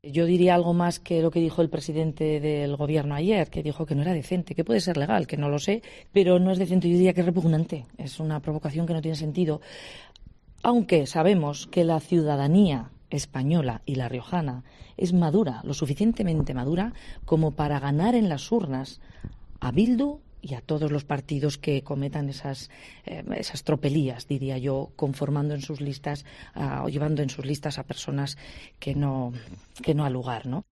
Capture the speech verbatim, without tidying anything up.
Yo diría algo más que lo que dijo el presidente del gobierno ayer, que dijo que no era decente, que puede ser legal, que no lo sé, pero no es decente. Yo diría que es repugnante, es una provocación que no tiene sentido. Aunque sabemos que la ciudadanía española y la riojana es madura, lo suficientemente madura como para ganar en las urnas a Bildu y a todos los partidos que cometan esas, eh, esas tropelías, diría yo, conformando en sus listas uh, o llevando en sus listas a personas que no, que no ha lugar, ¿no?